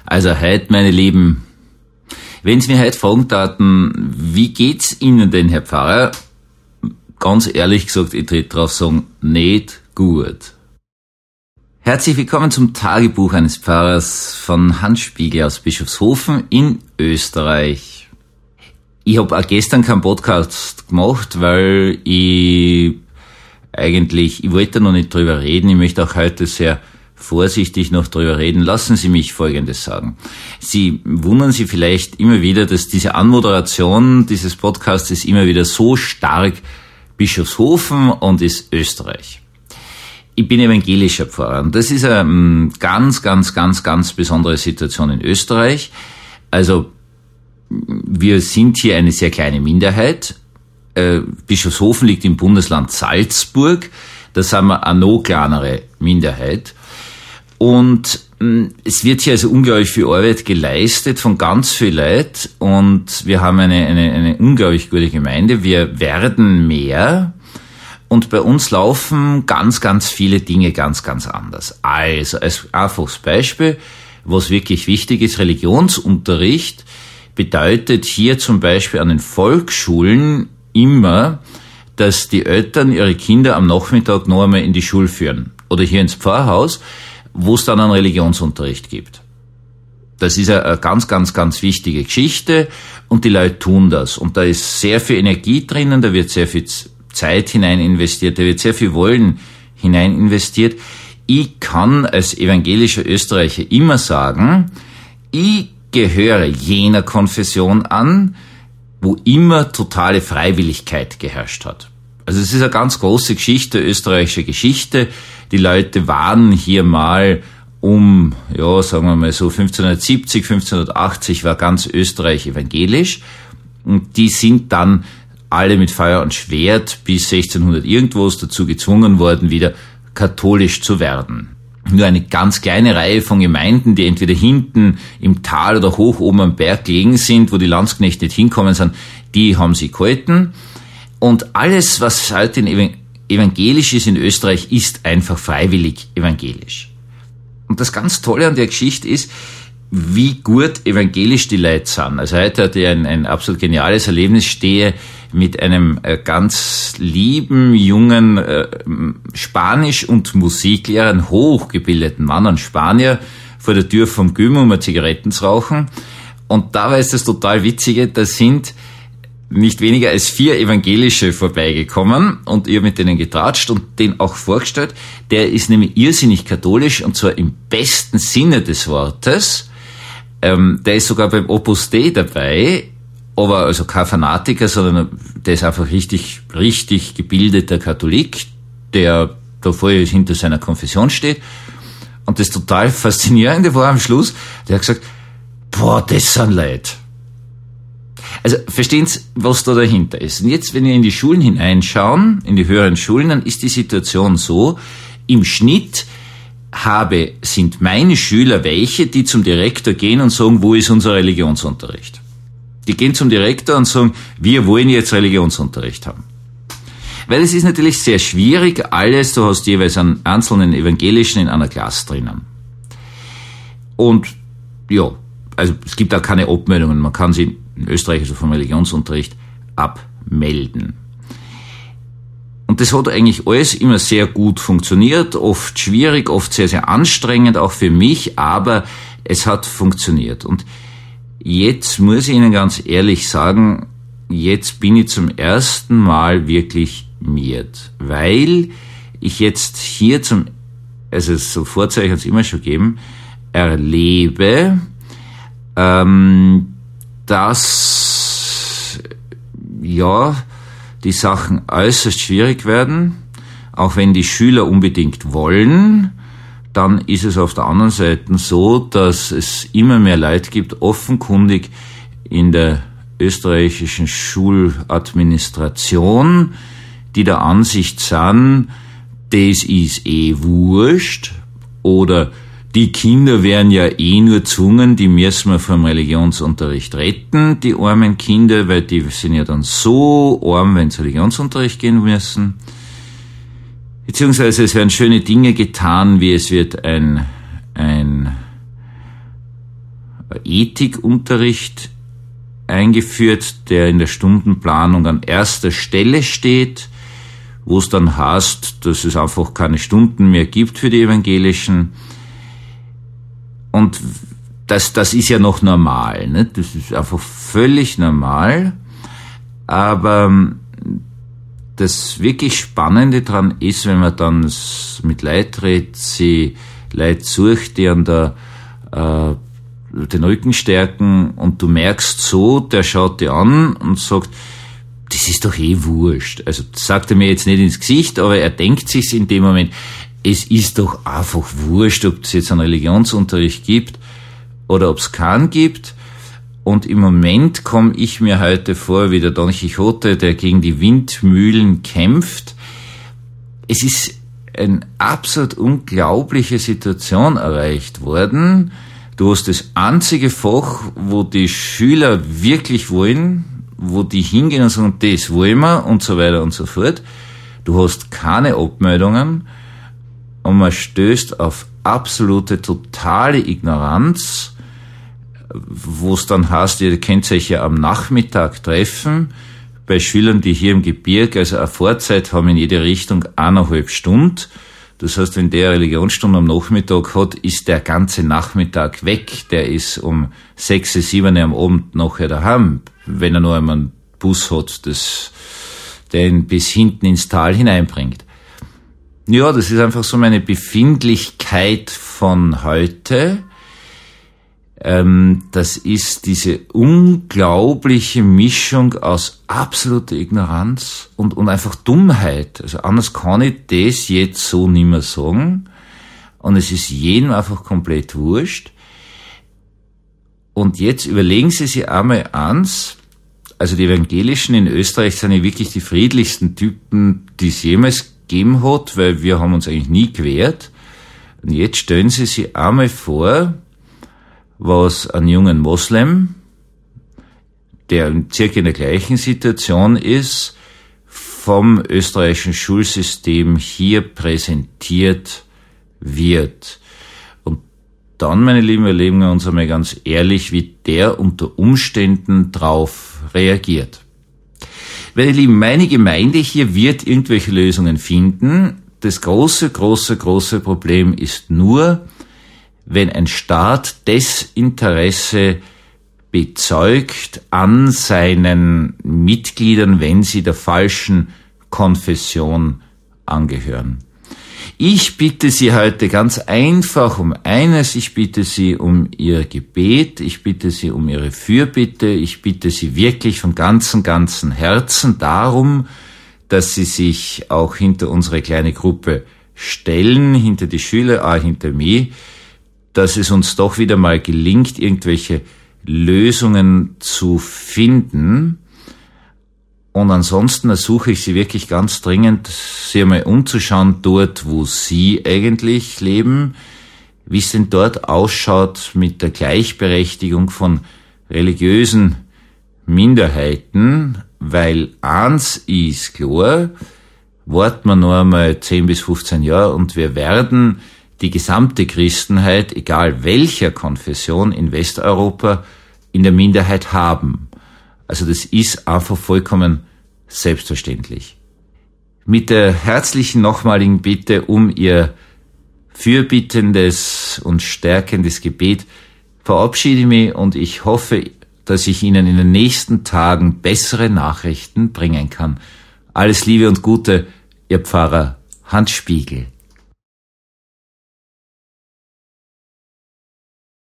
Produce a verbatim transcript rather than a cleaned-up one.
Also heute, meine Lieben, wenn Sie mich heute fragen taten, wie geht's Ihnen denn, Herr Pfarrer? Ganz ehrlich gesagt, ich trete drauf sagen, nicht gut. Herzlich willkommen zum Tagebuch eines Pfarrers von Hans Spiegel aus Bischofshofen in Österreich. Ich habe auch gestern keinen Podcast gemacht, weil ich eigentlich, ich wollte noch nicht drüber reden, ich möchte auch heute sehr vorsichtig noch drüber reden. Lassen Sie mich Folgendes sagen. Sie wundern sich vielleicht immer wieder, dass diese Anmoderation dieses Podcasts ist immer wieder so stark Bischofshofen und ist Österreich. Ich bin evangelischer Pfarrer und das ist eine ganz, ganz, ganz, ganz besondere Situation in Österreich. Also wir sind hier eine sehr kleine Minderheit. Äh, Bischofshofen liegt im Bundesland Salzburg. Da sind wir eine noch kleinere Minderheit. Und mh, es wird hier also unglaublich viel Arbeit geleistet von ganz viel Leuten. Und wir haben eine, eine, eine unglaublich gute Gemeinde. Wir werden mehr. Und bei uns laufen ganz, ganz viele Dinge ganz, ganz anders. Also als einfaches Beispiel, was wirklich wichtig ist, Religionsunterricht bedeutet hier zum Beispiel an den Volksschulen immer, dass die Eltern ihre Kinder am Nachmittag noch einmal in die Schule führen. Oder hier ins Pfarrhaus, wo es dann einen Religionsunterricht gibt. Das ist eine ganz, ganz, ganz wichtige Geschichte und die Leute tun das. Und da ist sehr viel Energie drinnen, da wird sehr viel Zeit hinein investiert, da wird sehr viel Wollen hinein investiert. Ich kann als evangelischer Österreicher immer sagen, ich gehöre jener Konfession an, wo immer totale Freiwilligkeit geherrscht hat. Also es ist eine ganz große Geschichte, österreichische Geschichte. Die Leute waren hier mal um, ja, sagen wir mal so fünfzehnhundertsiebzig, fünfzehnhundertachtzig war ganz Österreich evangelisch. Und die sind dann alle mit Feuer und Schwert bis sechzehnhundert irgendwas dazu gezwungen worden, wieder katholisch zu werden. Nur eine ganz kleine Reihe von Gemeinden, die entweder hinten im Tal oder hoch oben am Berg gelegen sind, wo die Landsknechte nicht hinkommen sind, die haben sie gehalten. Und alles, was heute evangelisch ist in Österreich, ist einfach freiwillig evangelisch. Und das ganz Tolle an der Geschichte ist, wie gut evangelisch die Leute sind. Also heute hatte ich ein, ein absolut geniales Erlebnis, stehe mit einem äh, ganz lieben, jungen äh, Spanisch- und Musiklehrer, einen hochgebildeten Mann, ein Spanier, vor der Tür vom Gym, um mal Zigaretten zu rauchen. Und dabei ist das total Witzige, da sind nicht weniger als vier Evangelische vorbeigekommen und ich habe mit denen getratscht und den auch vorgestellt. Der ist nämlich irrsinnig katholisch und zwar im besten Sinne des Wortes. Ähm, der ist sogar beim Opus Dei dabei, aber also kein Fanatiker, sondern der ist einfach richtig, richtig gebildeter Katholik, der da voll hinter seiner Konfession steht. Und das total Faszinierende war am Schluss, der hat gesagt, boah, das sind Leute. Also verstehen Sie, was da dahinter ist. Und jetzt, wenn wir in die Schulen hineinschauen, in die höheren Schulen, dann ist die Situation so, im Schnitt habe, sind meine Schüler welche, die zum Direktor gehen und sagen, wo ist unser Religionsunterricht? Die gehen zum Direktor und sagen, wir wollen jetzt Religionsunterricht haben. Weil es ist natürlich sehr schwierig, alles, du hast jeweils einen einzelnen Evangelischen in einer Klasse drinnen. Und ja, also es gibt auch keine Abmeldungen, man kann sie in Österreich also vom Religionsunterricht abmelden. Und das hat eigentlich alles immer sehr gut funktioniert, oft schwierig, oft sehr, sehr anstrengend, auch für mich, aber es hat funktioniert. Und jetzt muss ich Ihnen ganz ehrlich sagen, jetzt bin ich zum ersten Mal wirklich miert, weil ich jetzt hier zum, also so Vorzeichen hat es immer schon gegeben, erlebe, ähm, dass, ja, die Sachen äußerst schwierig werden, auch wenn die Schüler unbedingt wollen, dann ist es auf der anderen Seite so, dass es immer mehr Leute gibt, offenkundig in der österreichischen Schuladministration, die der Ansicht sind, das ist eh wurscht, oder die Kinder werden ja eh nur gezwungen, die müssen wir vom Religionsunterricht retten, die armen Kinder, weil die sind ja dann so arm, wenn sie Religionsunterricht gehen müssen. Beziehungsweise es werden schöne Dinge getan, wie es wird ein, ein Ethikunterricht eingeführt, der in der Stundenplanung an erster Stelle steht, wo es dann heißt, dass es einfach keine Stunden mehr gibt für die Evangelischen. Und das, das ist ja noch normal, ne? Das ist einfach völlig normal. Aber das wirklich Spannende dran ist, wenn man dann mit Leuten redet, sie Leute sucht, die an der, äh, den Rücken stärken, und du merkst so, der schaut dir an und sagt, das ist doch eh wurscht. Also das sagt er mir jetzt nicht ins Gesicht, aber er denkt sich's in dem Moment, es ist doch einfach wurscht, ob es jetzt einen Religionsunterricht gibt oder ob es keinen gibt. Und im Moment komme ich mir heute vor wie der Don Quixote, der gegen die Windmühlen kämpft. Es ist eine absolut unglaubliche Situation erreicht worden. Du hast das einzige Fach, wo die Schüler wirklich wollen, wo die hingehen und sagen, das wollen wir und so weiter und so fort. Du hast keine Abmeldungen und man stößt auf absolute, totale Ignoranz, wo es dann heißt, ihr könnt euch ja am Nachmittag treffen, bei Schülern, die hier im Gebirge, also eine Vorzeit haben in jede Richtung eineinhalb Stunden. Das heißt, wenn der Religionsstunde am Nachmittag hat, ist der ganze Nachmittag weg. Der ist um sechs, sieben am Abend nachher daheim, wenn er noch einmal einen Bus hat, das den bis hinten ins Tal hineinbringt. Ja, das ist einfach so meine Befindlichkeit von heute. Ähm, das ist diese unglaubliche Mischung aus absoluter Ignoranz und, und einfach Dummheit. Also anders kann ich das jetzt so nicht mehr sagen. Und es ist jedem einfach komplett wurscht. Und jetzt überlegen Sie sich einmal eins, also die Evangelischen in Österreich sind ja wirklich die friedlichsten Typen, die es jemals gegeben hat, weil wir haben uns eigentlich nie gewehrt. Und jetzt stellen Sie sich einmal vor, was ein jungen Moslem, der circa in der gleichen Situation ist, vom österreichischen Schulsystem hier präsentiert wird. Und dann, meine Lieben, erleben wir uns einmal ganz ehrlich, wie der unter Umständen drauf reagiert. Meine Lieben, meine Gemeinde hier wird irgendwelche Lösungen finden. Das große, große, große Problem ist nur, wenn ein Staat Desinteresse bezeugt an seinen Mitgliedern, wenn sie der falschen Konfession angehören. Ich bitte Sie heute ganz einfach um eines, ich bitte Sie um Ihr Gebet, ich bitte Sie um Ihre Fürbitte, ich bitte Sie wirklich von ganzem, ganzem Herzen darum, dass Sie sich auch hinter unsere kleine Gruppe stellen, hinter die Schüler, auch hinter mich, dass es uns doch wieder mal gelingt, irgendwelche Lösungen zu finden. Und ansonsten ersuche ich Sie wirklich ganz dringend, Sie einmal umzuschauen dort, wo Sie eigentlich leben, wie es denn dort ausschaut mit der Gleichberechtigung von religiösen Minderheiten, weil eins ist klar, warten wir noch einmal zehn bis fünfzehn Jahre und wir werden die gesamte Christenheit, egal welcher Konfession in Westeuropa, in der Minderheit haben. Also das ist einfach vollkommen selbstverständlich. Mit der herzlichen nochmaligen Bitte um Ihr fürbittendes und stärkendes Gebet verabschiede ich mich und ich hoffe, dass ich Ihnen in den nächsten Tagen bessere Nachrichten bringen kann. Alles Liebe und Gute, Ihr Pfarrer Hans Spiegel.